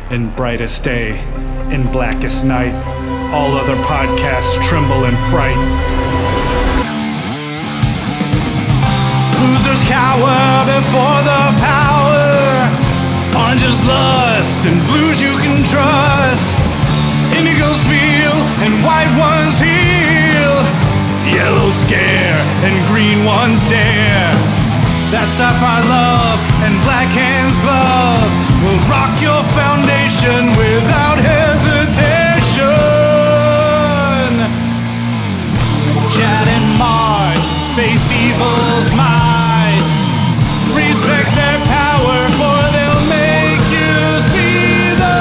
in brightest day, in blackest night. All other podcasts tremble in fright. Losers cower before the power. Oranges lust and blues you can trust. Indigos feel and white ones heal. Yellows scare and green ones dare. That sapphire love and black hands glove will rock your foundation without hesitation. Chad and Marge face evil's might. Respect their power, for they'll make you see the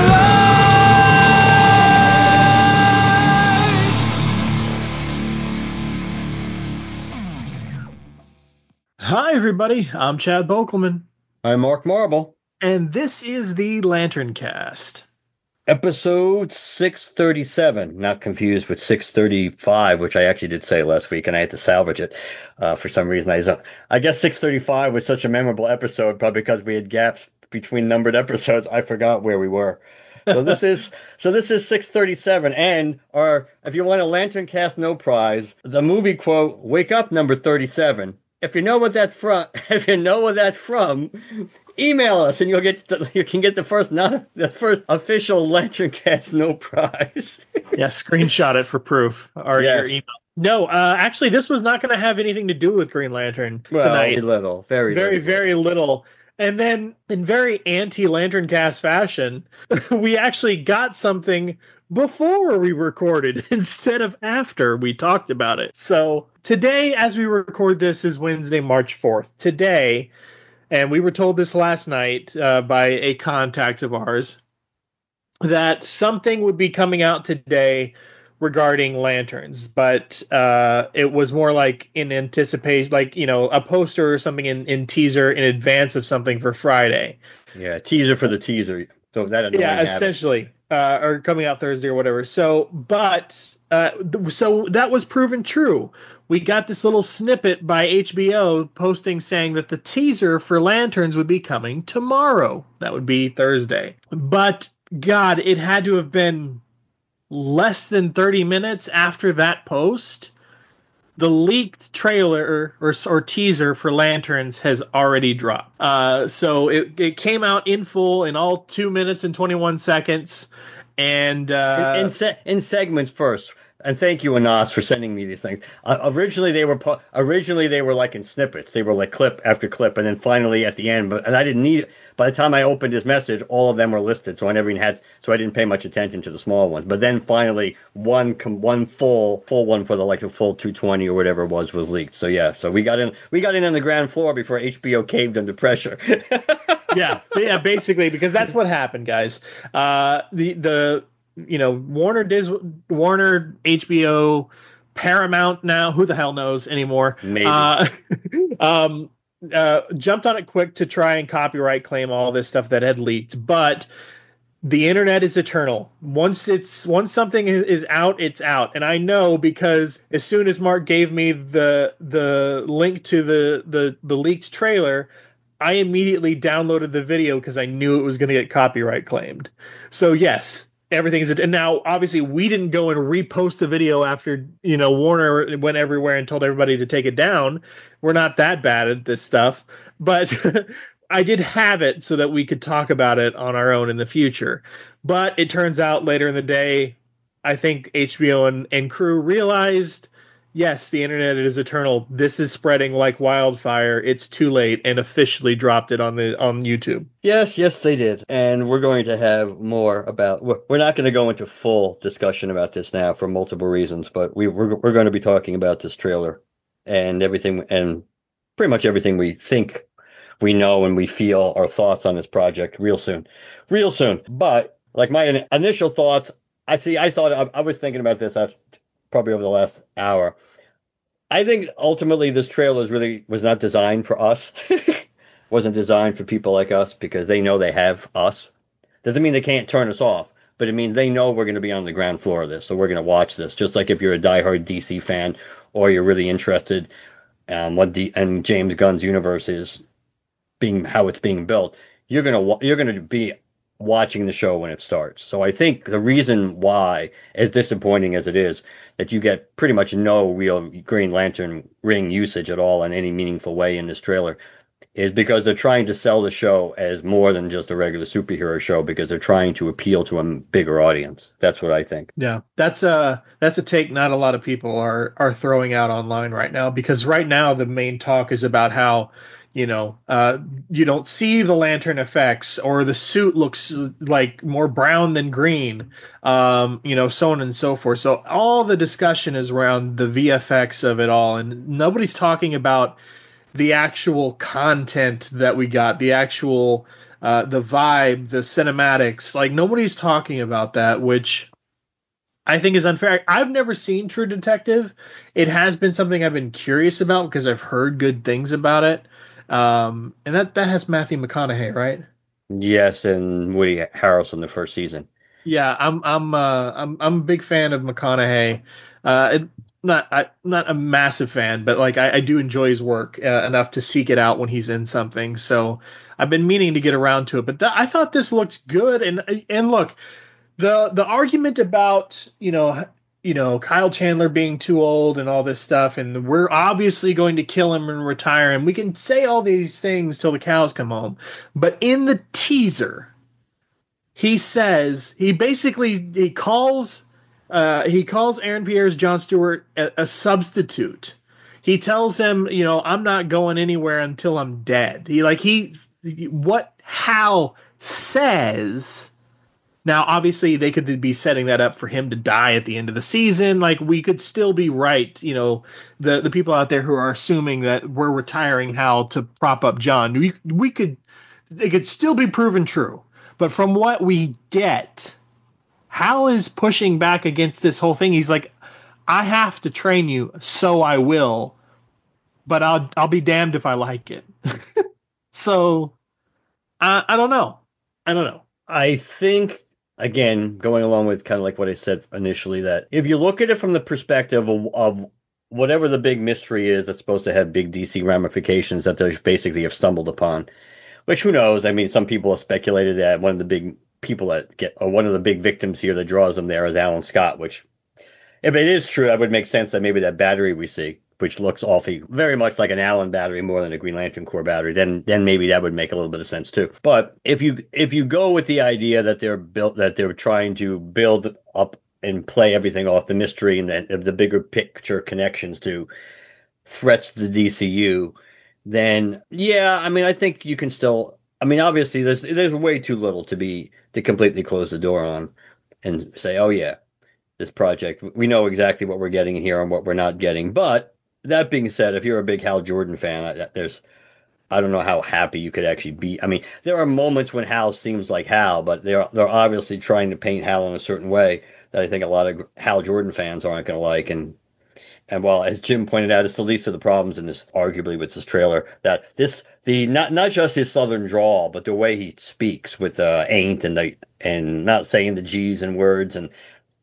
light. Hi, everybody. I'm Chad Bokelman. I'm Mark Marble. And this is the Lantern Cast. Episode 637. Not confused with 635, which I actually did say last week, and I had to salvage it for some reason. I guess 635 was such a memorable episode, probably because we had gaps between numbered episodes. I forgot where we were. So this is 637, and if you want a Lantern Cast no prize, the movie quote, "Wake up, number 37." If you know what that's from, email us and you can get the first official Lantern Cast no prize. Yeah, screenshot it for proof. Or Yes. your email. No, actually, this was not going to have anything to do with Green Lantern tonight. Very little. And then, in very anti-Lantern Cast fashion, we actually got something before we recorded instead of after we talked about it. So today, as we record this, is Wednesday, March 4th. Today, and we were told this last night by a contact of ours, that something would be coming out today regarding lanterns, but it was more like in anticipation, like, a poster or something in teaser in advance of something for Friday. Yeah, teaser for the teaser. So that essentially, or coming out Thursday or whatever. So that was proven true. We got this little snippet by HBO posting saying that the teaser for Lanterns would be coming tomorrow. That would be Thursday. But God, it had to have been less than 30 minutes after that post. The leaked trailer or teaser for Lanterns has already dropped. So it came out in full in all 2 minutes and 21 seconds. And in segments first. And thank you, Anas, for sending me these things. Originally they were like in snippets. They were like clip after clip, and then finally at the end. And I didn't need. By the time I opened his message, all of them were listed, so I didn't pay much attention to the small ones. But then finally, one full one for the full 220 or whatever it was leaked. So yeah, so we got in on the ground floor before HBO caved under pressure. yeah, basically, because that's what happened, guys. Warner, HBO, Paramount now, who the hell knows anymore? Maybe. Jumped on it quick to try and copyright claim all this stuff that had leaked, but the internet is eternal. Once something is out, it's out. And I know because as soon as Mark gave me the link to the leaked trailer, I immediately downloaded the video because I knew it was going to get copyright claimed. So yes, everything is. And now, obviously, we didn't go and repost the video after Warner went everywhere and told everybody to take it down. We're not that bad at this stuff, but I did have it so that we could talk about it on our own in the future. But it turns out later in the day, I think HBO and crew realized, yes, the internet is eternal. This is spreading like wildfire. It's too late, and officially dropped it on YouTube. Yes, they did. And we're going to have more about. We're not going to go into full discussion about this now for multiple reasons, but we're going to be talking about this trailer and everything, and pretty much everything we think we know and we feel our thoughts on this project real soon. But like my initial thoughts, I was thinking about this probably over the last hour. I think ultimately this trailer was not designed for us. Wasn't designed for people like us because they know they have us. Doesn't mean they can't turn us off, but it means they know we're going to be on the ground floor of this, so we're going to watch this. Just like if you're a diehard DC fan or you're really interested and James Gunn's universe is how it's being built, you're going to be watching the show when it starts. So I think the reason why, as disappointing as it is, that you get pretty much no real Green Lantern ring usage at all in any meaningful way in this trailer is because they're trying to sell the show as more than just a regular superhero show because they're trying to appeal to a bigger audience. That's what I think. Yeah, that's a take not a lot of people are throwing out online right now, because right now the main talk is about how, you don't see the lantern effects, or the suit looks like more brown than green, so on and so forth. So all the discussion is around the VFX of it all, and nobody's talking about the actual content that we got, the actual the vibe, the cinematics. Like, nobody's talking about that, which I think is unfair. I've never seen True Detective. It has been something I've been curious about because I've heard good things about it. And that has Matthew McConaughey, right? Yes, and Woody Harrelson the first season. Yeah, I'm a big fan of McConaughey. Not a massive fan, but like I do enjoy his work enough to seek it out when he's in something. So I've been meaning to get around to it. But I thought this looked good. And look, the argument about Kyle Chandler being too old and all this stuff, and we're obviously going to kill him and retire him. We can say all these things till the cows come home, but in the teaser, he calls Aaron Pierre's John Stewart a substitute. He tells him, I'm not going anywhere until I'm dead. What Hal says. Now, obviously, they could be setting that up for him to die at the end of the season. Like, we could still be right. The people out there who are assuming that we're retiring Hal to prop up John, they could still be proven true. But from what we get, Hal is pushing back against this whole thing. He's like, I have to train you, so I will, but I'll be damned if I like it. So I don't know. I think, again, going along with kind of like what I said initially, that if you look at it from the perspective of whatever the big mystery is that's supposed to have big DC ramifications that they basically have stumbled upon, which who knows? I mean, some people have speculated that one of the big people that one of the big victims here that draws them there is Alan Scott, which, if it is true, that would make sense that maybe that battery we see, which looks awfully very much like an Allen battery more than a Green Lantern Corps battery, then maybe that would make a little bit of sense too. But if you go with the idea that they're trying to build up and play everything off the mystery and the bigger picture connections to threats to the DCU, then yeah, I mean, I think you can still. I mean, obviously, there's way too little to completely close the door on and say, oh yeah, this project, we know exactly what we're getting here and what we're not getting. But that being said, if you're a big Hal Jordan fan, I don't know how happy you could actually be. I mean, there are moments when Hal seems like Hal, but they're obviously trying to paint Hal in a certain way that I think a lot of Hal Jordan fans aren't going to like. And while, as Jim pointed out, it's the least of the problems in this, arguably, with this trailer, that not just his southern drawl, but the way he speaks with ain't and not saying the G's and words, and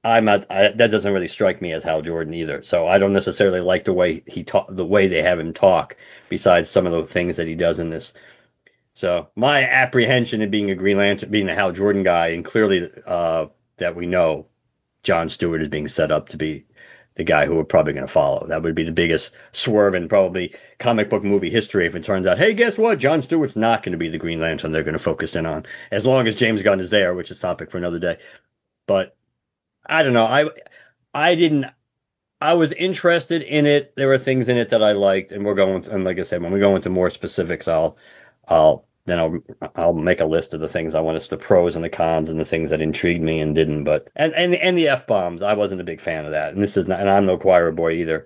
that doesn't really strike me as Hal Jordan either. So I don't necessarily like the way the way they have him talk, besides some of the things that he does in this. So my apprehension of being a Green Lantern, being a Hal Jordan guy, and clearly that we know John Stewart is being set up to be the guy who we're probably going to follow. That would be the biggest swerve in probably comic book movie history if it turns out, hey, guess what? John Stewart's not going to be the Green Lantern they're going to focus in on, as long as James Gunn is there, which is a topic for another day. But I don't know. I didn't. I was interested in it. There were things in it that I liked, and like I said, when we go into more specifics, I'll make a list of the things I want us, the pros and the cons, and the things that intrigued me and didn't. But and the F bombs, I wasn't a big fan of that. And this is not, and I'm no choir boy either.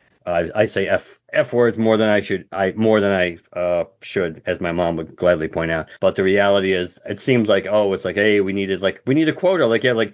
I say F words more than I should, should, as my mom would gladly point out. But the reality is, it seems like, it's like, hey, we need a quota, like, yeah, like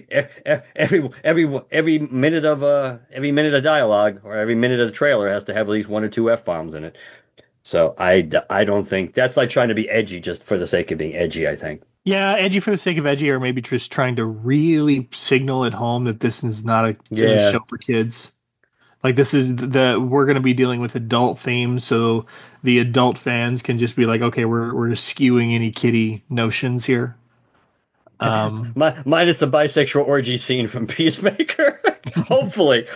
every minute of dialogue or every minute of the trailer has to have at least one or two F bombs in it. So I don't think that's like trying to be edgy just for the sake of being edgy, I think. Yeah, edgy for the sake of edgy, or maybe just trying to really signal at home that this is not a show for kids. Like, this is we're going to be dealing with adult themes, so the adult fans can just be like, okay, we're skewing any kiddie notions here. Minus the bisexual orgy scene from Peacemaker. hopefully.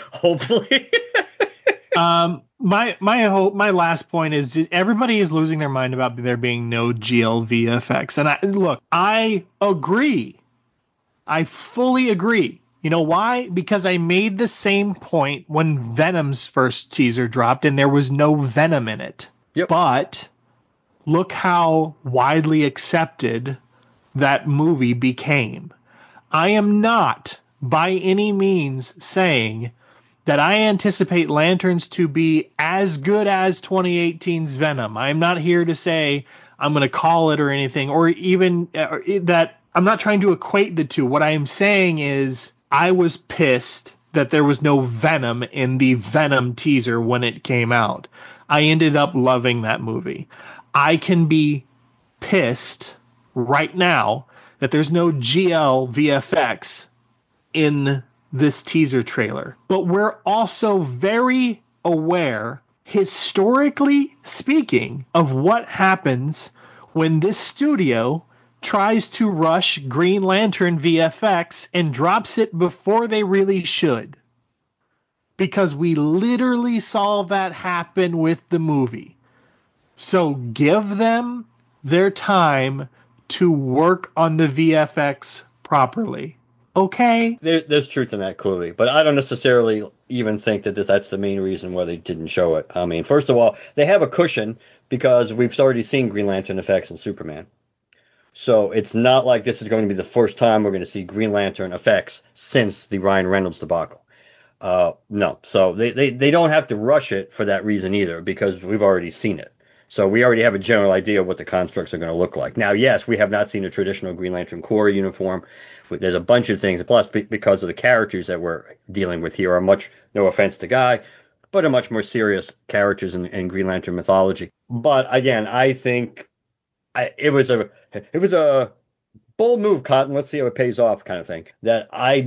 My last point is everybody is losing their mind about there being no GLV effects, and I agree. I fully agree. You know why? Because I made the same point when Venom's first teaser dropped and there was no Venom in it. Yep. But look how widely accepted that movie became. I am not by any means saying that I anticipate Lanterns to be as good as 2018's Venom. I'm not here to say I'm going to call it or anything, or even that I'm not trying to equate the two. What I am saying is I was pissed that there was no Venom in the Venom teaser when it came out. I ended up loving that movie. I can be pissed right now that there's no GL VFX in this teaser trailer. But we're also very aware, historically speaking, of what happens when this studio tries to rush Green Lantern VFX and drops it before they really should. Because we literally saw that happen with the movie. So give them their time to work on the VFX properly. Okay. There's truth in that, clearly, but I don't necessarily even think that that's the main reason why they didn't show it. I mean, first of all, they have a cushion because we've already seen Green Lantern effects in Superman. So it's not like this is going to be the first time we're going to see Green Lantern effects since the Ryan Reynolds debacle. No, so they don't have to rush it for that reason either, because we've already seen it. So we already have a general idea of what the constructs are going to look like. Now, yes, we have not seen a traditional Green Lantern Corps uniform. There's a bunch of things, plus because of the characters that we're dealing with here are much, no offense to Guy, but are much more serious characters in Green Lantern mythology. But again, I think it was a bold move, Cotton. Let's see how it pays off, kind of thing. That I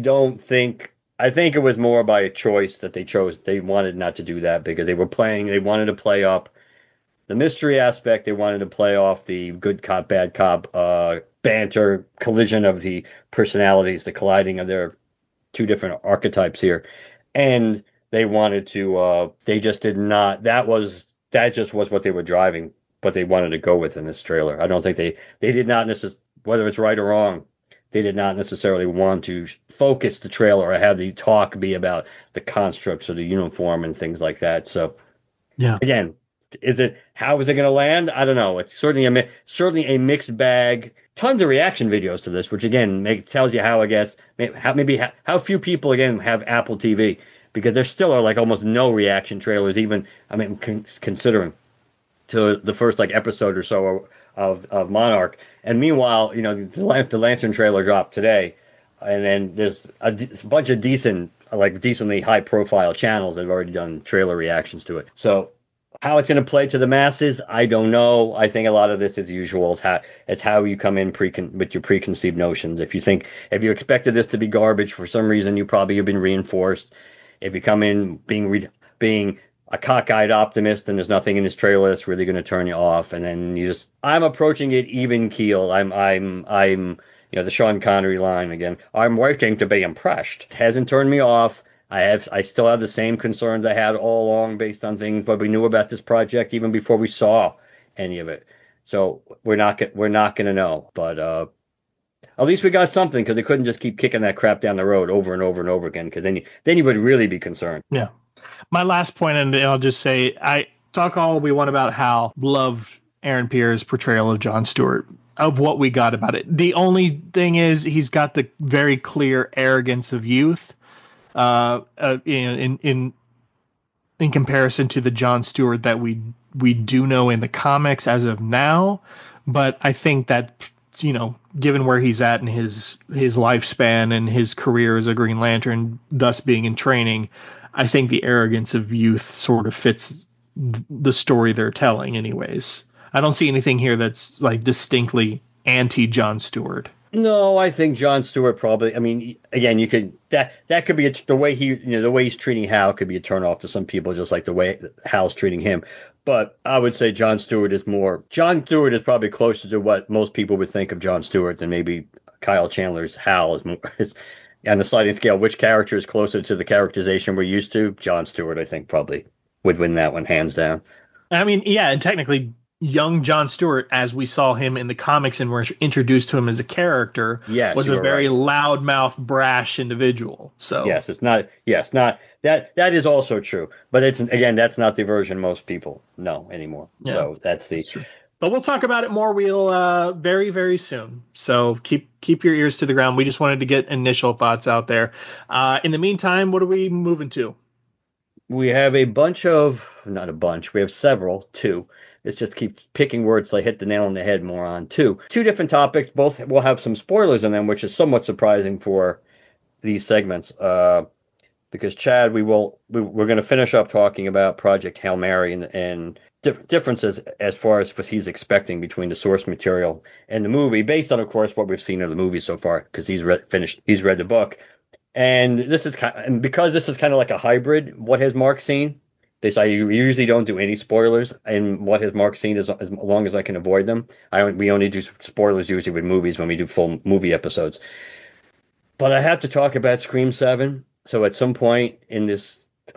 think it was more by a choice that they chose. They wanted not to do that because they wanted to play up the mystery aspect. They wanted to play off the good cop, bad cop banter, collision of the personalities, the colliding of their two different archetypes here. And they wanted to, they just did not, that just was what they were driving, what they wanted to go with in this trailer. I don't think they did not necessarily, whether it's right or wrong, they did not necessarily want to focus the trailer or have the talk be about the constructs or the uniform and things like that. So, yeah. Again, how is it going to land? I don't know. It's certainly a mixed bag. Tons of reaction videos to this, which again tells you how, I guess, how few people again have Apple TV, because there still are like almost no reaction trailers, even, I mean, considering to the first like episode or so of Monarch. And meanwhile, the Lantern trailer dropped today, and then there's a bunch of decently high profile channels that have already done trailer reactions to it. So how it's going to play to the masses, I don't know. I think a lot of this is usual. It's how you come in with your preconceived notions. If you expected this to be garbage for some reason, you probably have been reinforced. If you come in being a cockeyed optimist and there's nothing in this trailer that's really going to turn you off, and then I'm approaching it even keel. I'm the Sean Connery line again. I'm waiting to be impressed. It hasn't turned me off. I still have the same concerns I had all along based on things, but we knew about this project even before we saw any of it. So we're not going to know, but at least we got something, because they couldn't just keep kicking that crap down the road over and over and over again, because then you would really be concerned. Yeah. My last point, and I'll just say, I talk all we want about how loved Aaron Pierre's portrayal of Jon Stewart, of what we got about it. The only thing is he's got the very clear arrogance of youth. In comparison to the Jon Stewart that we do know in the comics as of now, but I think that given where he's at in his lifespan and his career as a Green Lantern, thus being in training, I think the arrogance of youth sort of fits the story they're telling. Anyways, I don't see anything here that's like distinctly anti Jon Stewart. No, I think Jon Stewart probably. I mean, again, you could that could be the way the way he's treating Hal could be a turnoff to some people, just like the way Hal's treating him. But I would say Jon Stewart is probably closer to what most people would think of Jon Stewart than maybe Kyle Chandler's Hal is on the sliding scale. Which character is closer to the characterization we're used to? Jon Stewart, I think, probably would win that one hands down. I mean, yeah, and technically, young Jon Stewart, as we saw him in the comics and were introduced to him as a character, Yes, was you a are very right. loudmouth, brash individual. So Yes, it's not. Yes, not that. That is also true. But it's again, that's not the version most people know anymore. yeah, So that's the. that's true. But we'll talk about it more. We'll very very soon. So keep your ears to the ground. We just wanted to get initial thoughts out there. In the meantime, what are we moving to? We have a bunch of, not a bunch. We have several. Two. Let's just keep picking words till I hit the nail on the head more on two different topics. Both will have some spoilers in them, which is somewhat surprising for these segments. Because Chad, we're going to finish up talking about Project Hail Mary and differences as far as what he's expecting between the source material and the movie, based on, of course, what we've seen of the movie so far, because he's read the book, and because this is kind of like a hybrid. What has Mark seen? You usually don't do any spoilers, and what has Mark seen as long as I can avoid them. We only do spoilers usually with movies when we do full movie episodes. But I have to talk about Scream 7. So at some point in this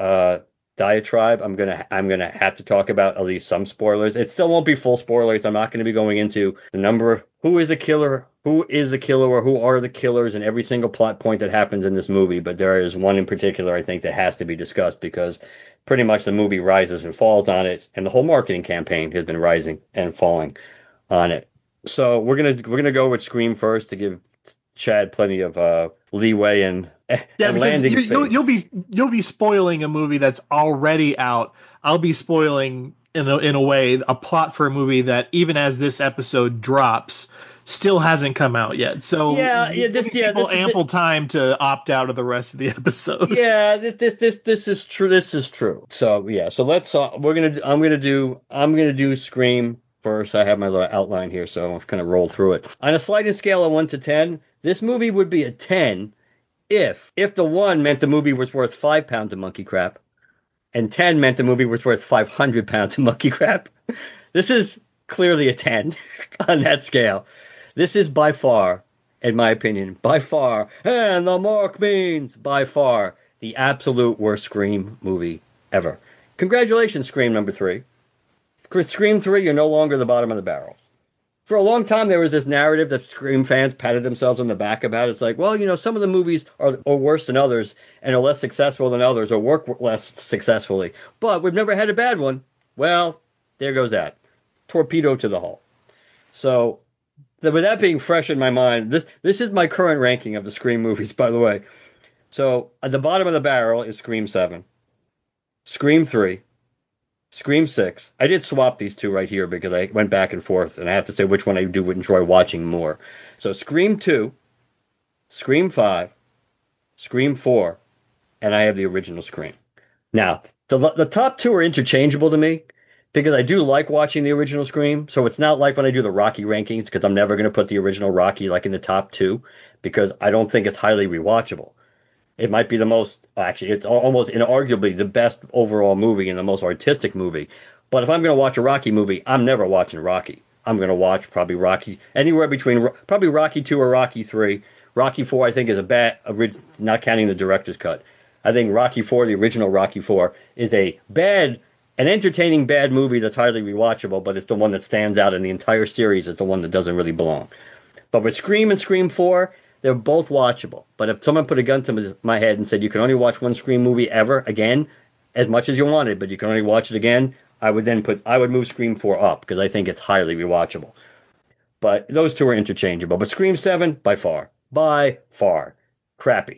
diatribe, I'm gonna have to talk about at least some spoilers. It still won't be full spoilers. I'm not going to be going into the number of who is the killer, or who are the killers, and every single plot point that happens in this movie. But there is one in particular I think that has to be discussed because pretty much the movie rises and falls on it, and the whole marketing campaign has been rising and falling on it. So we're gonna go with Scream first to give Chad plenty of leeway and Yeah, and because landing space. you'll be spoiling a movie that's already out. I'll be spoiling in a way a plot for a movie that even as this episode drops still hasn't come out yet. So This people is ample time to opt out of the rest of the episode. yeah, this is true. This is true. So yeah, so let's I'm gonna do Scream first. I have my little outline here, so I'll kind of roll through it. On a sliding scale of 1 to 10, this movie would be a 10 if the 1 meant the movie was worth 5 pounds of monkey crap, and 10 meant the movie was worth 500 pounds of monkey crap. This is clearly a 10 on that scale. This is by far, in my opinion, by far, and the mark means by far, the absolute worst Scream movie ever. Congratulations, Scream number 3. Scream 3, you're no longer the bottom of the barrel. For a long time, there was this narrative that Scream fans patted themselves on the back about. It's like, well, some of the movies are worse than others and are less successful than others or work less successfully. But we've never had a bad one. Well, there goes that. Torpedo to the hull. So, with that being fresh in my mind, this is my current ranking of the Scream movies, by the way. So, at the bottom of the barrel is Scream 7, Scream 3, Scream 6. I did swap these two right here because I went back and forth, and I have to say which one I do enjoy watching more. So Scream 2, Scream 5, Scream 4, and I have the original Scream. Now, the top two are interchangeable to me because I do like watching the original Scream. So it's not like when I do the Rocky rankings, because I'm never going to put the original Rocky like in the top two because I don't think it's highly rewatchable. It might be the most, actually, it's almost inarguably the best overall movie and the most artistic movie. But if I'm going to watch a Rocky movie, I'm never watching Rocky. I'm going to watch probably Rocky, anywhere between probably Rocky 2 or Rocky 3. Rocky 4, I think, is a bad, not counting the director's cut. I think Rocky 4, the original Rocky 4, is an entertaining bad movie that's highly rewatchable, but it's the one that stands out in the entire series. It's the one that doesn't really belong. But with Scream and Scream 4, they're both watchable. But if someone put a gun to my head and said you can only watch one Scream movie ever again, as much as you wanted, but you can only watch it again, I would move Scream 4 up because I think it's highly rewatchable. But those two are interchangeable. But Scream 7, by far, crappy.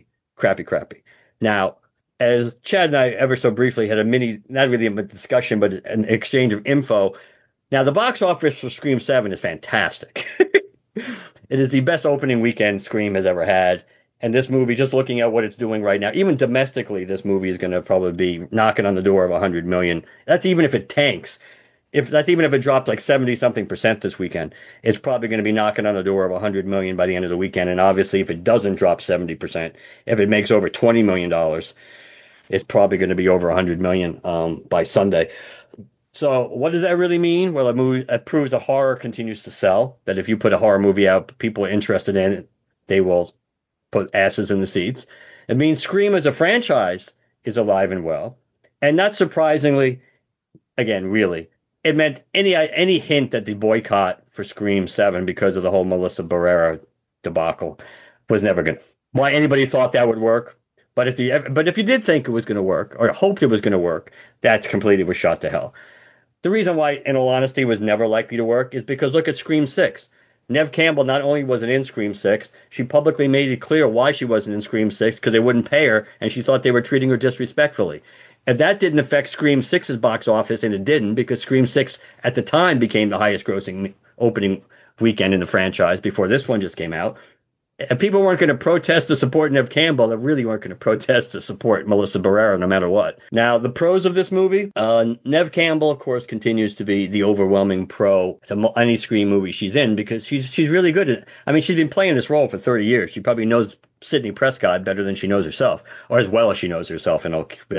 Now, as Chad and I ever so briefly had not really a discussion, but an exchange of info. Now, the box office for Scream 7 is fantastic. It is the best opening weekend Scream has ever had. And this movie, just looking at what it's doing right now, even domestically, this movie is going to probably be knocking on the door of 100 million. That's even if it tanks. That's even if it dropped like 70-something% this weekend. It's probably going to be knocking on the door of 100 million by the end of the weekend. And obviously, if it doesn't drop 70%, if it makes over $20 million, it's probably going to be over 100 million by Sunday. So what does that really mean? Well, it proves that horror continues to sell, that if you put a horror movie out, people are interested in it. they will put asses in the seats. It means Scream as a franchise is alive and well. And not surprisingly, again, really, it meant any hint that the boycott for Scream 7 because of the whole Melissa Barrera debacle was never going to. Why anybody thought that would work. But if you did think it was going to work or hoped it was going to work, that completely was shot to hell. The reason why, in all honesty, was never likely to work is because look at Scream 6. Neve Campbell not only wasn't in Scream 6, she publicly made it clear why she wasn't in Scream 6 because they wouldn't pay her and she thought they were treating her disrespectfully. And that didn't affect Scream 6's box office, and it didn't because Scream 6 at the time became the highest grossing opening weekend in the franchise before this one just came out. And people weren't going to protest to support Neve Campbell. They really weren't going to protest to support Melissa Barrera no matter what. Now, the pros of this movie, Neve Campbell, of course, continues to be the overwhelming pro to any Scream movie she's in because she's really good at it. I mean, she's been playing this role for 30 years. She probably knows Sidney Prescott better than she knows herself, or as well as she knows herself, and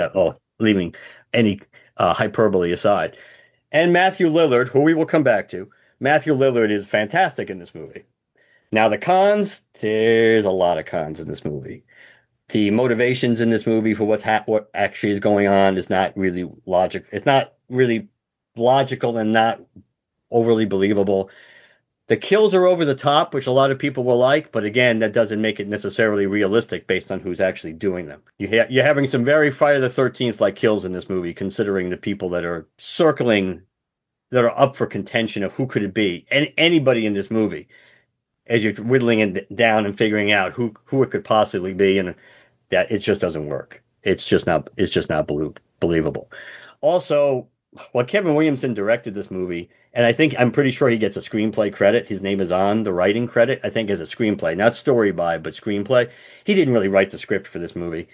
leaving any hyperbole aside. And Matthew Lillard, who we will come back to. Matthew Lillard is fantastic in this movie. Now, the cons, there's a lot of cons in this movie. The motivations in this movie for what actually is going on is not really logical. It's not really logical and not overly believable. The kills are over the top, which a lot of people will like, but again, that doesn't make it necessarily realistic based on who's actually doing them. You're having some very Friday the 13th-like kills in this movie, considering the people that are circling, that are up for contention of who could it be, and anybody in this movie. As you're whittling it down and figuring out who it could possibly be, and that it just doesn't work. It's just not believable. Also, Kevin Williamson directed this movie, and I'm pretty sure he gets a screenplay credit. His name is on the writing credit, I think, as a screenplay, not story by, but screenplay. He didn't really write the script for this movie.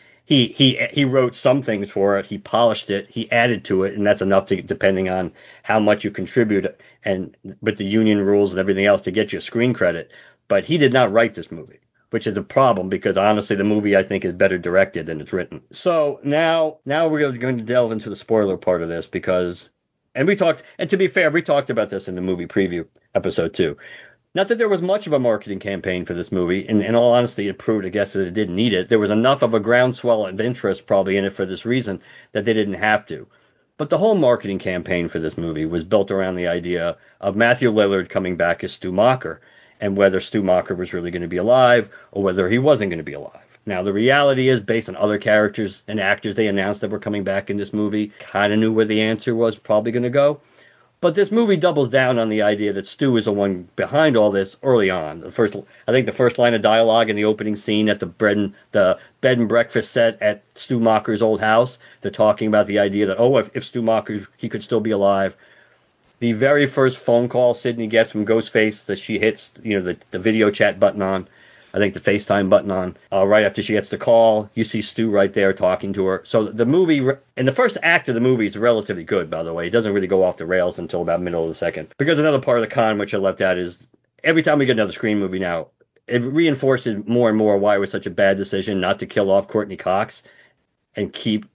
He wrote some things for it. He polished it. He added to it, and that's enough to, depending on how much you contribute and with the union rules and everything else, to get you a screen credit. But he did not write this movie, which is a problem because honestly, the movie I think is better directed than it's written. So now we're going to delve into the spoiler part of this because, and to be fair, we talked about this in the movie preview episode 2. Not that there was much of a marketing campaign for this movie. In all honesty, it proved, I guess, that it didn't need it. There was enough of a groundswell of interest probably in it for this reason that they didn't have to. But the whole marketing campaign for this movie was built around the idea of Matthew Lillard coming back as Stu Macher and whether Stu Macher was really going to be alive or whether he wasn't going to be alive. Now, the reality is, based on other characters and actors they announced that were coming back in this movie, kind of knew where the answer was probably going to go. But this movie doubles down on the idea that Stu is the one behind all this early on. I think the first line of dialogue in the opening scene at the bed and breakfast set at Stu Macher's old house, they're talking about the idea that, if Stu Macher, he could still be alive. The very first phone call Sidney gets from Ghostface that she hits, the video chat button on, I think the FaceTime button on, right after she gets the call, you see Stu right there talking to her. So the movie, and the first act of the movie is relatively good, by the way. It doesn't really go off the rails until about middle of the second. Because another part of the con, which I left out, is every time we get another Scream movie now, it reinforces more and more why it was such a bad decision not to kill off Courtney Cox and keep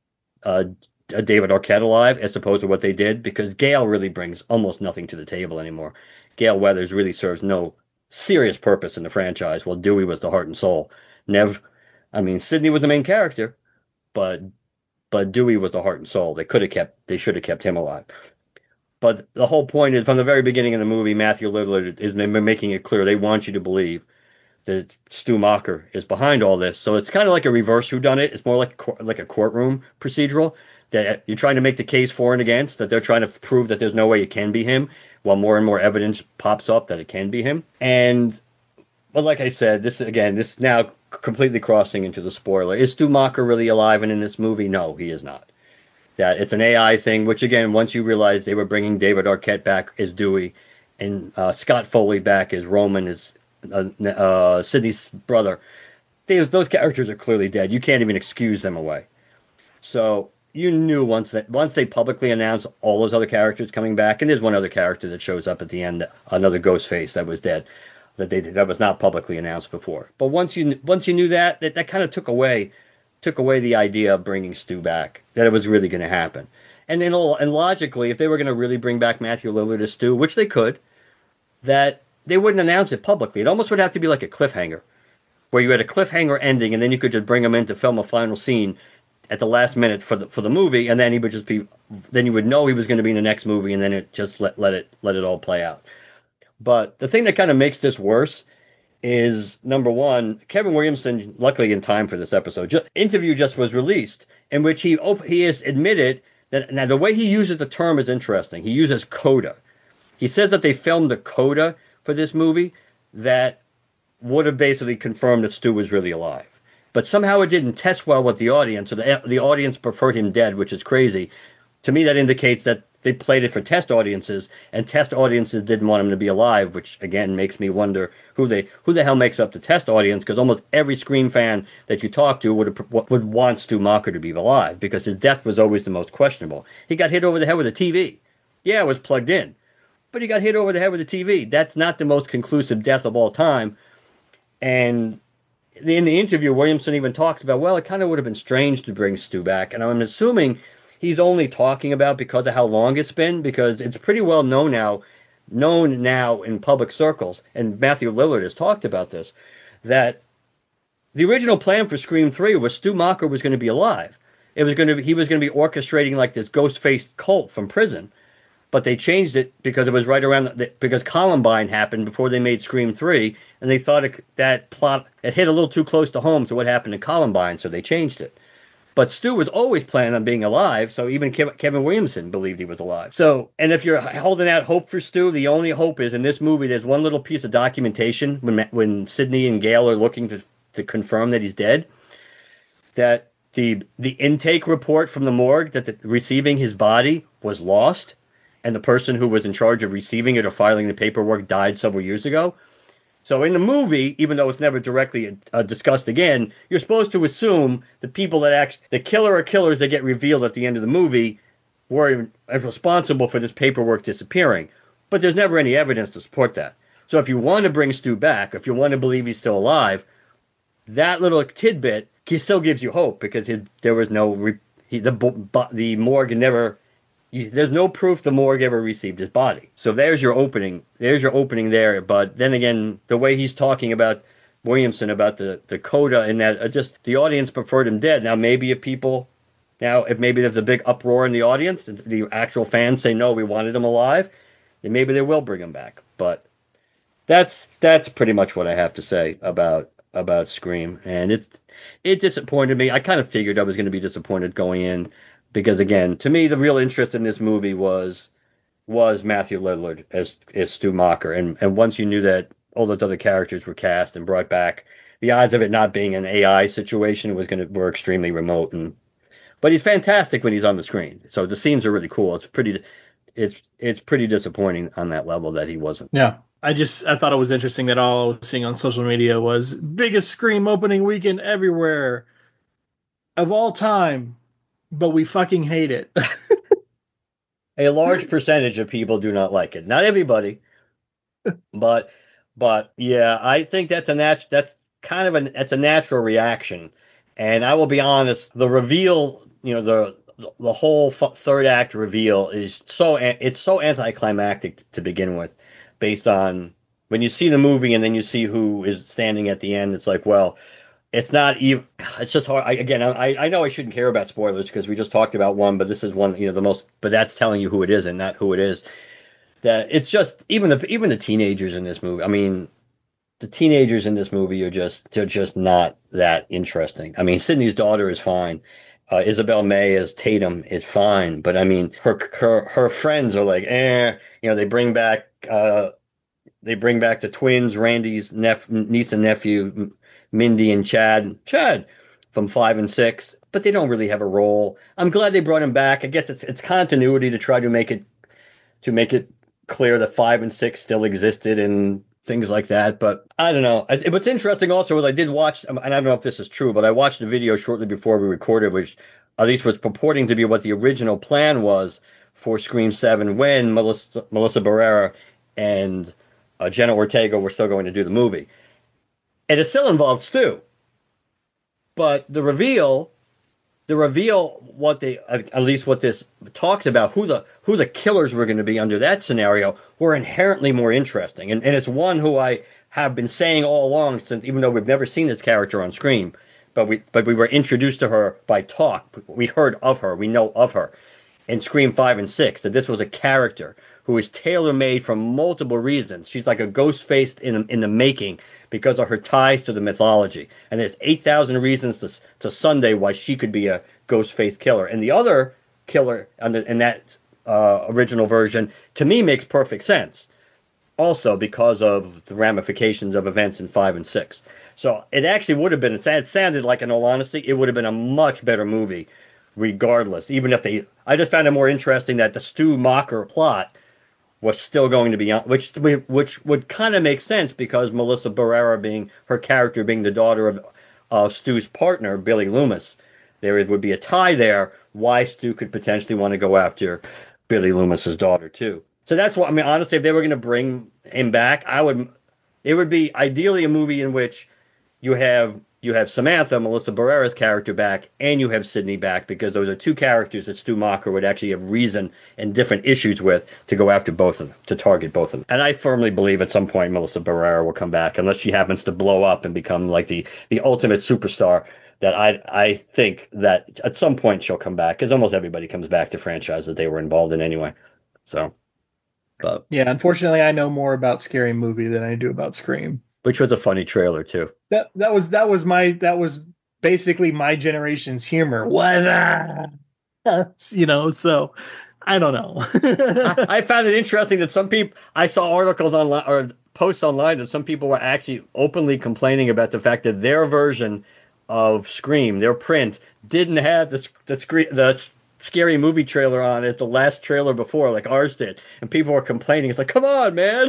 David Arquette alive, as opposed to what they did, because Gale really brings almost nothing to the table anymore. Gale Weathers really serves no serious purpose in the franchise, while Dewey was the heart and soul. Sidney was the main character, but Dewey was the heart and soul. They should have kept him alive. But the whole point is, from the very beginning of the movie, Matthew Lillard is making it clear they want you to believe that Stu Macher is behind all this. So it's kind of like a reverse whodunit. It's more like a courtroom procedural, that you're trying to make the case for and against, that they're trying to prove that there's no way it can be him, while more and more evidence pops up that it can be him. But like I said, this now completely crossing into the spoiler. Is Stu Macher really alive and in this movie? No, he is not. That it's an AI thing, which again, once you realize they were bringing David Arquette back as Dewey and Scott Foley back as Roman, as Sidney's brother, those characters are clearly dead. You can't even excuse them away. So you knew once they publicly announced all those other characters coming back, and there's one other character that shows up at the end, another Ghostface that was dead, that was not publicly announced before. But once you knew that kind of took away the idea of bringing Stu back, that it was really going to happen. And logically, if they were going to really bring back Matthew Lillard as Stu, which they could, that they wouldn't announce it publicly. It almost would have to be like a cliffhanger. where you had a cliffhanger ending, and then you could just bring him in to film a final scene at the last minute for the movie, and then he would just be, then you would know he was going to be in the next movie, and then it just let it all play out. But the thing that kind of makes this worse is, number one, Kevin Williamson, luckily in time for this episode, interview just was released in which he has admitted that, now the way he uses the term is interesting. He uses coda. He says that they filmed a coda for this movie that would have basically confirmed that Stu was really alive. But somehow it didn't test well with the audience, or the audience preferred him dead, which is crazy. To me, that indicates that they played it for test audiences, and test audiences didn't want him to be alive, which again makes me wonder who the hell makes up the test audience, because almost every Scream fan that you talk to would want Stu Macher to be alive, because his death was always the most questionable. He got hit over the head with a TV. Yeah, it was plugged in, but he got hit over the head with a TV. That's not the most conclusive death of all time. And in the interview, Williamson even talks about, well, it kind of would have been strange to bring Stu back. And I'm assuming he's only talking about because of how long it's been, because it's pretty well known now in public circles, and Matthew Lillard has talked about this, that the original plan for Scream 3 was Stu Macher was going to be alive. He was going to be orchestrating like this ghost-faced cult from prison. But they changed it because it was right around because Columbine happened before they made Scream 3, and they thought that plot it hit a little too close to home to what happened in Columbine, so they changed it. But Stu was always planning on being alive, so even Kevin Williamson believed he was alive. So, and if you're holding out hope for Stu, the only hope is in this movie. There's one little piece of documentation when Sidney and Gale are looking to confirm that he's dead, that the intake report from the morgue that receiving his body was lost, and the person who was in charge of receiving it or filing the paperwork died several years ago. So in the movie, even though it's never directly discussed again, you're supposed to assume the people the killer or killers that get revealed at the end of the movie were responsible for this paperwork disappearing. But there's never any evidence to support that. So if you want to bring Stu back, if you want to believe he's still alive, that little tidbit still gives you hope, because there was the morgue never. There's no proof the morgue ever received his body. So there's your opening. There. But then again, the way he's talking about Williamson, about the coda, and that just the audience preferred him dead. Now maybe if maybe there's a big uproar in the audience, the actual fans say no, we wanted him alive, then maybe they will bring him back. But that's pretty much what I have to say about Scream. And it disappointed me. I kind of figured I was going to be disappointed going in. Because again, to me, the real interest in this movie was Matthew Lillard as Stu Macher, and once you knew that all those other characters were cast and brought back, the odds of it not being an AI situation were extremely remote. But he's fantastic when he's on the screen, so the scenes are really cool. It's pretty disappointing on that level that he wasn't. Yeah, I thought it was interesting that all I was seeing on social media was biggest Scream opening weekend everywhere of all time. But we fucking hate it. A large percentage of people do not like it. Not everybody, but yeah, I think that's a natural reaction. And I will be honest, the reveal, the whole third act reveal is so anticlimactic to begin with, based on when you see the movie and then you see who is standing at the end. It's like, well, it's not even. It's just hard. I know I shouldn't care about spoilers because we just talked about one, but this is one, the most. But that's telling you who it is and not who it is. That it's just even the teenagers in this movie. I mean, the teenagers in this movie they're just not that interesting. I mean, Sydney's daughter is fine. Isabel May as Tatum is fine, but I mean, her friends are like, they bring back the twins, Randy's niece and nephew, Mindy and Chad from 5 and 6, but they don't really have a role. I'm glad they brought him back. I guess it's continuity to try to make it clear that 5 and 6 still existed and things like that. But I don't know. What's interesting also is I did watch, and I don't know if this is true, but I watched a video shortly before we recorded, which at least was purporting to be what the original plan was for Scream 7 when Melissa Barrera and Jenna Ortega were still going to do the movie. And it still involved Stu. But the reveal, what this talked about, who the killers were going to be under that scenario, were inherently more interesting. And it's one who I have been saying all along, since even though we've never seen this character on screen, but we were introduced to her by talk. We heard of her. We know of her in Scream 5 and 6, that this was a character who is tailor-made for multiple reasons. She's like a ghost-faced in the making because of her ties to the mythology. And there's 8,000 reasons to Sunday why she could be a ghost-faced killer. And the other killer in that original version, to me, makes perfect sense. Also because of the ramifications of events in 5 and 6. So it actually would have been, it sounded like, in all honesty, it would have been a much better movie regardless. Even if I just found it more interesting that the Stu Macher plot was still going to be on, which would kind of make sense because Melissa Barrera her character being the daughter of Stu's partner, Billy Loomis. There would be a tie there why Stu could potentially want to go after Billy Loomis's daughter too. So that's what, I mean, honestly, if they were going to bring him back, it would be ideally a movie in which you have Samantha, Melissa Barrera's character, back, and you have Sidney back, because those are two characters that Stu Macher would actually have reason and different issues with to go after both of them, to target both of them. And I firmly believe at some point Melissa Barrera will come back, unless she happens to blow up and become like the ultimate superstar. That I think that at some point she'll come back, because almost everybody comes back to franchises that they were involved in anyway. So, but yeah, unfortunately, I know more about Scary Movie than I do about Scream. Which was a funny trailer too. That was basically my generation's humor. What? So I don't know. I found it interesting that some people, I saw articles online or posts online that some people were actually openly complaining about the fact that their version of Scream, their print, didn't have the Scary Movie trailer on as the last trailer before, like ours did, and people were complaining. It's like, come on, man.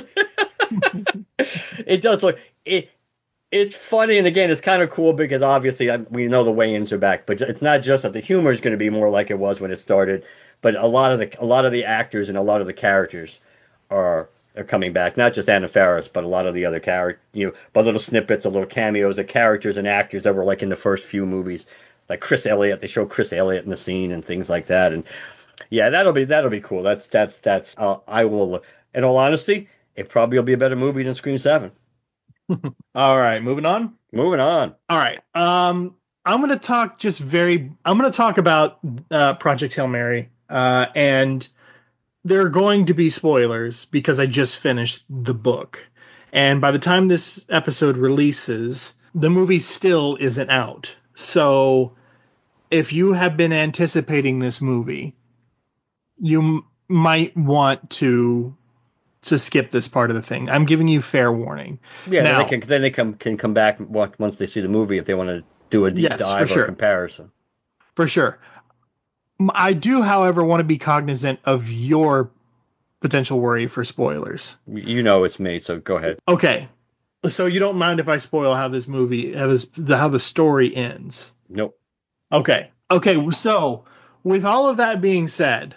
It does look it's funny, and again, it's kind of cool because obviously we know the weigh-ins are back, but it's not just that the humor is going to be more like it was when it started, but a lot of the actors and a lot of the characters are coming back. Not just Anna Faris, but a lot of the other characters, but little snippets, a little cameos of characters and actors that were like in the first few movies, like Chris Elliott. They show Chris Elliott in the scene and things like that, and yeah, that'll be cool. That's I will. In all honesty, it probably will be a better movie than Scream 7. All right, moving on. Moving on. All right. I'm going to talk about Project Hail Mary, and there are going to be spoilers because I just finished the book. And by the time this episode releases, the movie still isn't out. So if you have been anticipating this movie, you might want to skip this part of the thing. I'm giving you fair warning. Yeah, now, they can come back once they see the movie if they want to do a deep dive or comparison. For sure. I do, however, want to be cognizant of your potential worry for spoilers. It's me, so go ahead. Okay. So you don't mind if I spoil how this movie, how the story ends? Nope. Okay. So with all of that being said,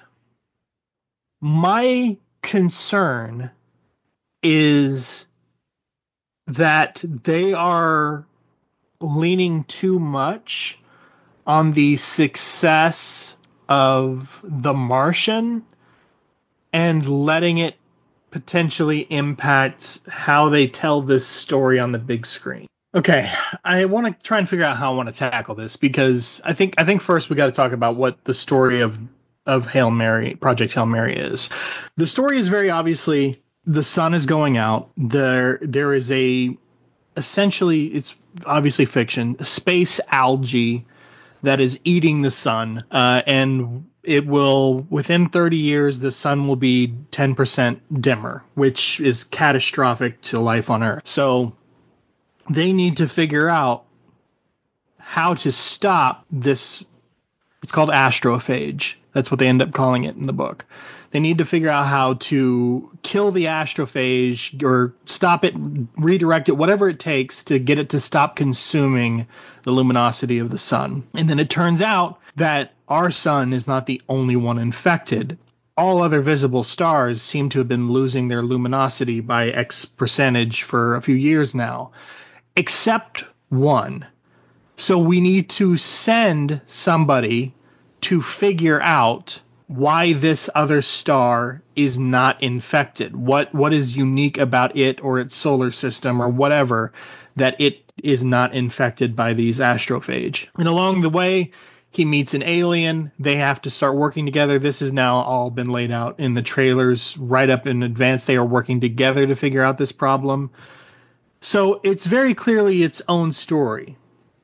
my concern is that they are leaning too much on the success of The Martian and letting it potentially impact how they tell this story on the big screen. Okay, I want to try and figure out how I want to tackle this, because I think first we got to talk about what the story of Hail Mary, Project Hail Mary is. The story is very obviously the sun is going out. There is essentially, it's obviously fiction, a space algae that is eating the sun, and it will, within 30 years, the sun will be 10% dimmer, which is catastrophic to life on Earth. So they need to figure out how to stop this. It's called astrophage. That's what they end up calling it in the book. They need to figure out how to kill the astrophage or stop it, redirect it, whatever it takes to get it to stop consuming the luminosity of the sun. And then it turns out that our sun is not the only one infected. All other visible stars seem to have been losing their luminosity by X percentage for a few years now, except one. So we need to send somebody to figure out why this other star is not infected. What is unique about it or its solar system or whatever that it is not infected by these astrophage. And along the way, he meets an alien. They have to start working together. This has now all been laid out in the trailers right up in advance. They are working together to figure out this problem. So it's very clearly its own story.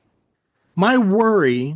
My worry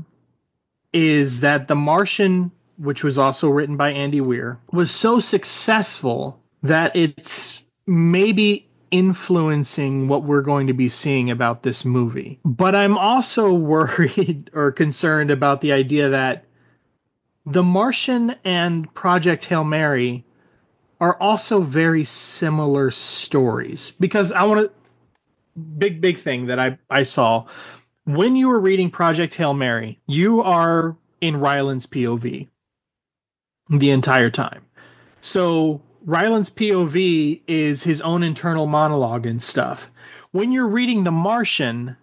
is that The Martian, which was also written by Andy Weir, was so successful that it's maybe influencing what we're going to be seeing about this movie. But I'm also worried or concerned about the idea that The Martian and Project Hail Mary are also very similar stories. Because I want to, big thing that I saw when you were reading Project Hail Mary, you are in Ryland's POV the entire time. So Ryland's POV is his own internal monologue and stuff. When you're reading The Martian,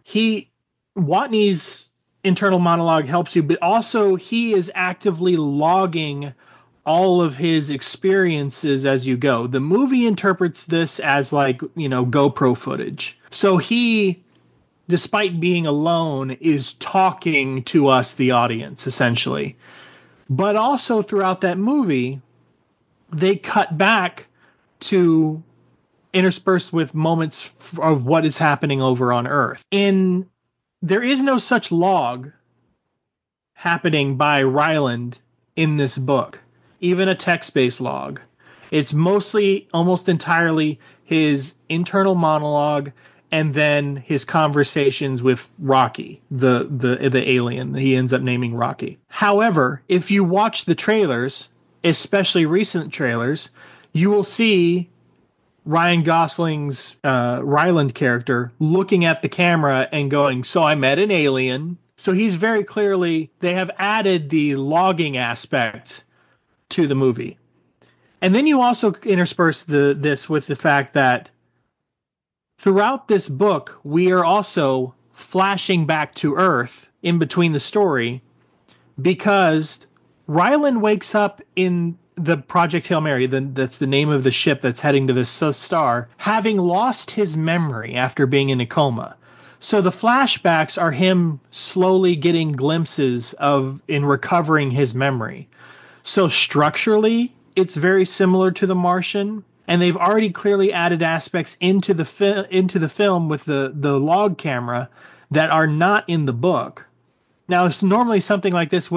Watney's internal monologue helps you, but also he is actively logging all of his experiences as you go. The movie interprets this as like, GoPro footage. So he, despite being alone, is talking to us, the audience, essentially. But also throughout that movie, they cut back to intersperse with moments of what is happening over on Earth. There is no such log happening by Ryland in this book, even a text-based log. It's mostly, almost entirely, his internal monologue and then his conversations with Rocky, the alien. He ends up naming Rocky. However, if you watch the trailers, especially recent trailers, you will see Ryan Gosling's Ryland character looking at the camera and going, "So I met an alien." So he's very clearly, they have added the logging aspect to the movie. And then you also intersperse this with the fact that throughout this book, we are also flashing back to Earth in between the story because Ryland wakes up in the Project Hail Mary, that's the name of the ship that's heading to this star, having lost his memory after being in a coma. So the flashbacks are him slowly getting glimpses in recovering his memory. So structurally, it's very similar to The Martian. And they've already clearly added aspects into the film with the log camera that are not in the book. Now, normally something like this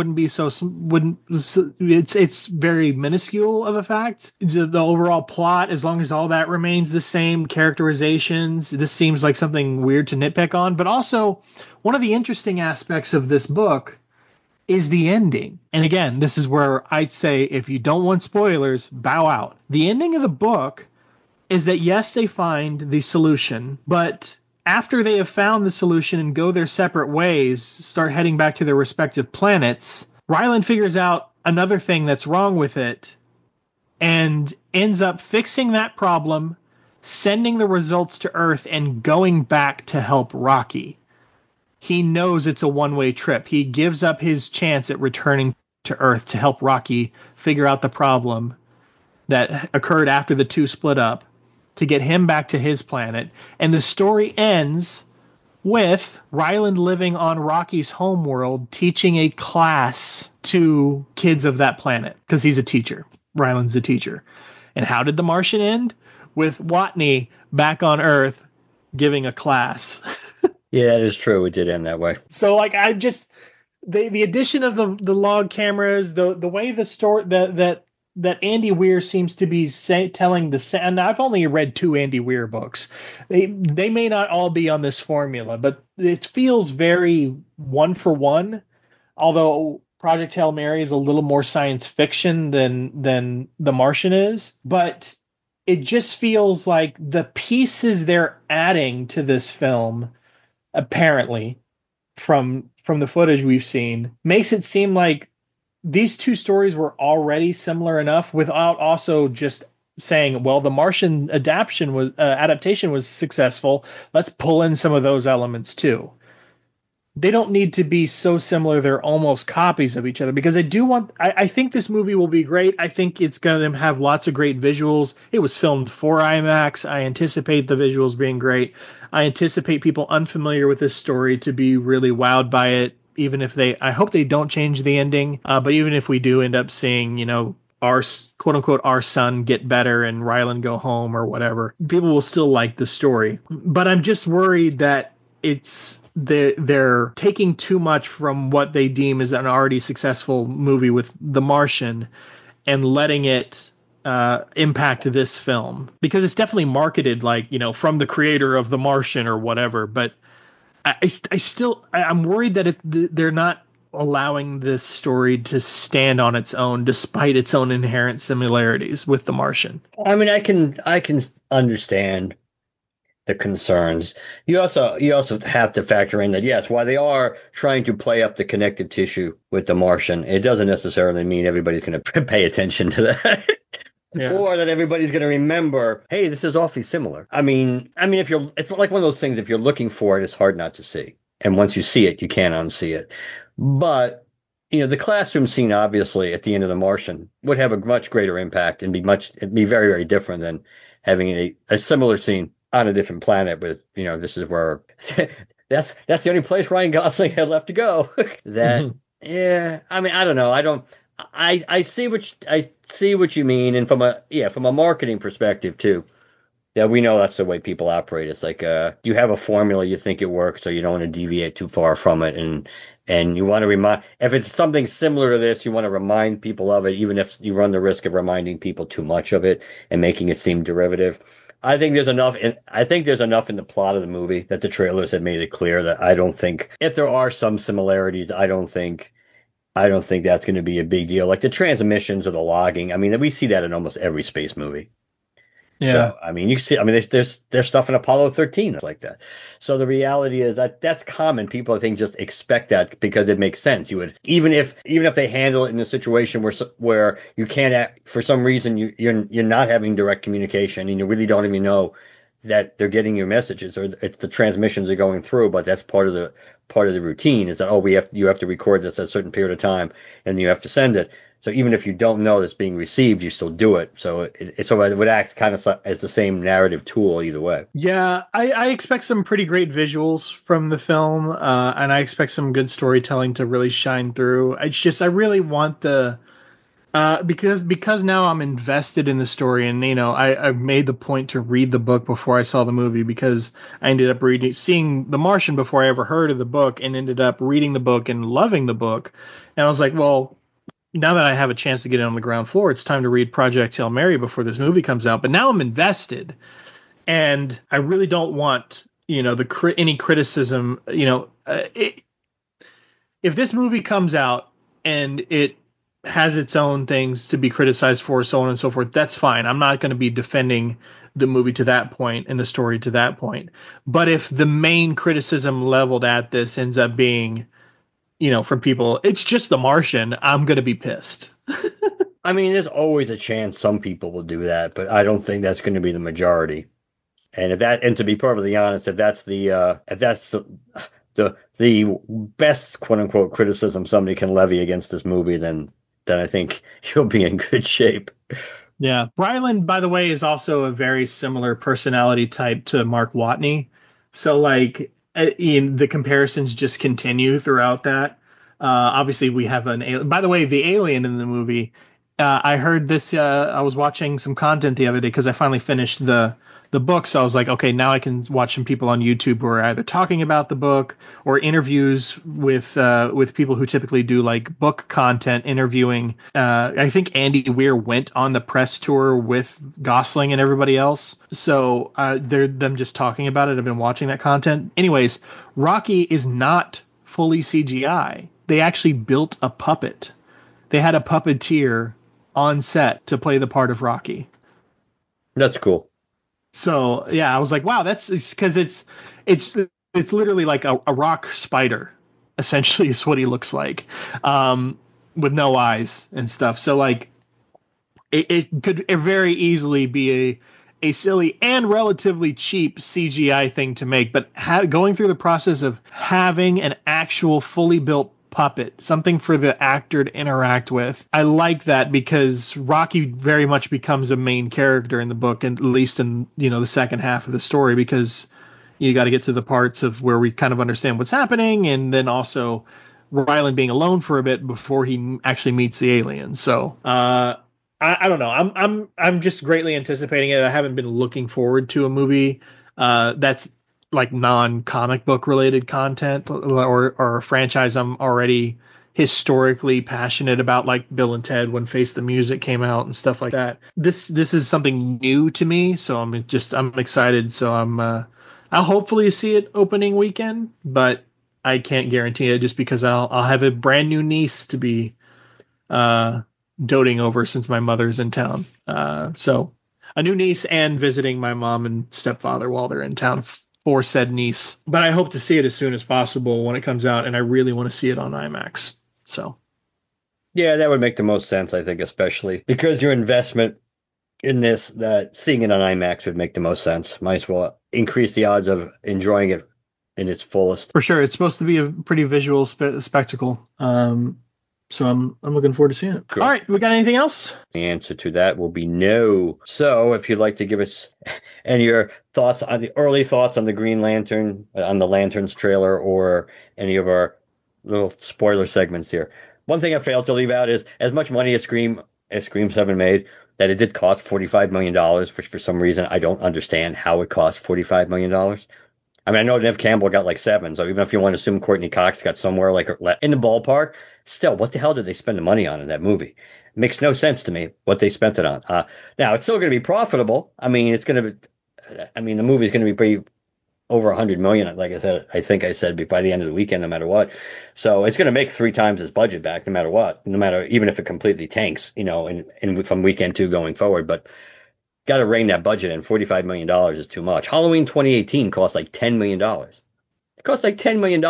it's very minuscule of a fact. The overall plot, as long as all that remains the same, characterizations, this seems like something weird to nitpick on. But also, one of the interesting aspects of this book is the ending. And again, this is where I'd say, if you don't want spoilers, bow out. The ending of the book is that, yes, they find the solution, but after they have found the solution and go their separate ways, start heading back to their respective planets, Ryland figures out another thing that's wrong with it and ends up fixing that problem, sending the results to Earth, and going back to help Rocky. He knows it's a one-way trip. He gives up his chance at returning to Earth to help Rocky figure out the problem that occurred after the two split up, to get him back to his planet. And the story ends with Ryland living on Rocky's homeworld, teaching a class to kids of that planet, because he's a teacher. Ryland's a teacher. And how did The Martian end? With Watney back on Earth giving a class. Yeah, that is true. It did end that way. So, like, the addition of the log cameras, the way the story that Andy Weir seems to be telling and I've only read 2 Andy Weir books. They may not all be on this formula, but it feels very one for one. Although Project Hail Mary is a little more science fiction than The Martian is, but it just feels like the pieces they're adding to this film, apparently, from the footage we've seen, makes it seem like these two stories were already similar enough, without also just saying, well, the Martian adaptation was successful. Let's pull in some of those elements too. they don't need to be so similar they're almost copies of each other, because I think this movie will be great. I think it's going to have lots of great visuals. It was filmed for IMAX. I anticipate the visuals being great. I anticipate people unfamiliar with this story to be really wowed by it, even if I hope they don't change the ending. But even if we do end up seeing, our quote unquote our son get better and Rylan go home or whatever, people will still like the story. But I'm just worried that they're taking too much from what they deem as an already successful movie with The Martian and letting it impact this film, because it's definitely marketed like, from the creator of The Martian or whatever. But I'm worried that they're not allowing this story to stand on its own despite its own inherent similarities with The Martian. I mean, I can understand the concerns. You also have to factor in that, yes, while they are trying to play up the connective tissue with The Martian, it doesn't necessarily mean everybody's going to pay attention to that. Yeah. Or that everybody's going to remember, hey, this is awfully similar. I mean, it's like one of those things, if you're looking for it, it's hard not to see. And once you see it, you can't unsee it. But, the classroom scene, obviously, at the end of The Martian would have a much greater impact and it'd be very, very different than having a similar scene on a different planet with, this is where, that's the only place Ryan Gosling had left to go. Yeah, I mean, I don't know. I see what you mean. And from a marketing perspective too. Yeah, we know that's the way people operate. It's like, you have a formula, you think it works, so you don't want to deviate too far from it. And you want to if it's something similar to this, you want to remind people of it, even if you run the risk of reminding people too much of it and making it seem derivative. I think there's enough in the plot of the movie that the trailers have made it clear that I don't think, if there are some similarities, I don't think that's going to be a big deal. Like the transmissions or the logging. I mean, we see that in almost every space movie. Yeah. So, I mean, there's stuff in Apollo 13 like that. So the reality is that that's common. People, I think, just expect that because it makes sense. You would, even if they handle it in a situation where you can't, for some reason, you're not having direct communication and you really don't even know that they're getting your messages or it's the transmissions are going through, but that's part of the routine is that, you have to record this at a certain period of time and you have to send it. So even if you don't know that's being received, you still do it. So it would act kind of as the same narrative tool either way. Yeah, I expect some pretty great visuals from the film, and I expect some good storytelling to really shine through. It's just I really want because now I'm invested in the story, and I made the point to read the book before I saw the movie, because I ended up seeing The Martian before I ever heard of the book, and ended up reading the book and loving the book. And I was like, well, now that I have a chance to get in on the ground floor, it's time to read Project Hail Mary before this movie comes out. But now I'm invested, and I really don't want any criticism. If this movie comes out and it has its own things to be criticized for, so on and so forth, that's fine. I'm not going to be defending the movie to that point and the story to that point. But if the main criticism leveled at this ends up being, from people, it's just The Martian, I'm going to be pissed. I mean, there's always a chance some people will do that, but I don't think that's going to be the majority. And to be perfectly honest, if that's the best quote unquote criticism somebody can levy against this movie, then I think you'll be in good shape. Yeah. Ryland, by the way, is also a very similar personality type to Mark Watney. So like the comparisons just continue throughout that. Obviously we have an alien. By the way, the alien in the movie, I heard this, I was watching some content the other day because I finally finished the book. So I was like, okay, now I can watch some people on YouTube who are either talking about the book or interviews with people who typically do like book content interviewing. I think Andy Weir went on the press tour with Gosling and everybody else. So they're them just talking about it. I've been watching that content. Anyways, Rocky is not fully CGI. They actually built a puppet. They had a puppeteer on set to play the part of Rocky. That's cool. So yeah, I was like, wow, that's because it's literally like a rock spider, essentially is what he looks like, with no eyes and stuff. So like, it could very easily be a silly and relatively cheap CGI thing to make, but going through the process of having an actual fully built puppet, something for the actor to interact with. I like that because Rocky very much becomes a main character in the book, and at least in, the second half of the story, because you got to get to the parts of where we kind of understand what's happening, and then also Ryland being alone for a bit before he actually meets the aliens. So I don't know. I'm just greatly anticipating it. I haven't been looking forward to a movie that's like non-comic book related content or a franchise I'm already historically passionate about, like Bill and Ted when Face the Music came out and stuff like that. This is something new to me, so I'm excited. So I'll hopefully see it opening weekend, but I can't guarantee it just because I'll have a brand new niece to be doting over since my mother's in town. So a new niece and visiting my mom and stepfather while they're in town for said niece. But I hope to see it as soon as possible when it comes out, and I really want to see it on IMAX. So yeah, that would make the most sense, I think, especially because your investment in this, that seeing it on IMAX would make the most sense. Might as well increase the odds of enjoying it in its fullest. For sure, it's supposed to be a pretty visual spectacle. So I'm looking forward to seeing it. Cool. All right, we got anything else? The answer to that will be no. So if you'd like to give us any of your thoughts on the early thoughts on the Green Lantern, on the Lanterns trailer, or any of our little spoiler segments here. One thing I failed to leave out is as much money as Scream 7 made, that it did cost $45 million, which for some reason I don't understand how it cost $45 million. I mean, I know Nev Campbell got like 7, so even if you want to assume Courtney Cox got somewhere like in the ballpark, still, what the hell did they spend the money on in that movie? It makes no sense to me what they spent it on. Now, it's still going to be profitable. I mean, the movie's going to be pretty over 100 million, like I said, I think I said by the end of the weekend, no matter what. So it's going to make 3 times its budget back, no matter what, even if it completely tanks, from weekend 2 going forward. But got to rein that budget in. $45 million is too much. Halloween 2018 cost like $10 million. It cost like $10 million.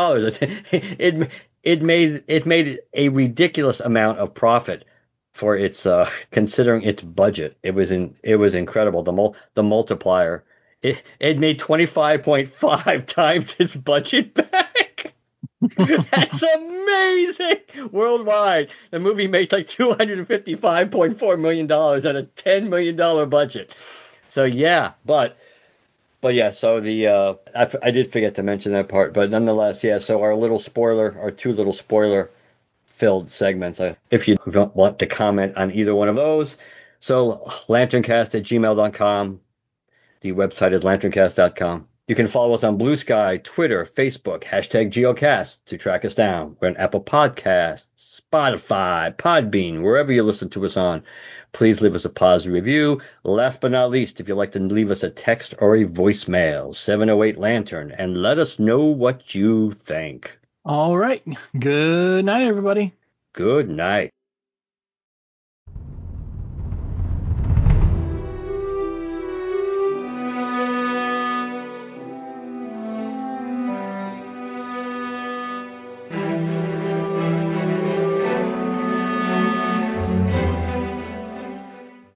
It made a ridiculous amount of profit for its considering its budget. It was incredible. The multiplier. It made 25.5 times its budget back. That's amazing. Worldwide, the movie made like $255.4 million on a $10 million budget. So yeah, but yeah, so I did forget to mention that part, but nonetheless, yeah, so our 2 little spoiler filled segments, if you don't want to comment on either one of those, so lanterncast@gmail.com, the website is lanterncast.com. You can follow us on Blue Sky, Twitter, Facebook, #GeoCast to track us down. We're on Apple Podcasts, Spotify, Podbean, wherever you listen to us on. Please leave us a positive review. Last but not least, if you'd like to leave us a text or a voicemail, 708-LANTERN, and let us know what you think. All right. Good night, everybody. Good night.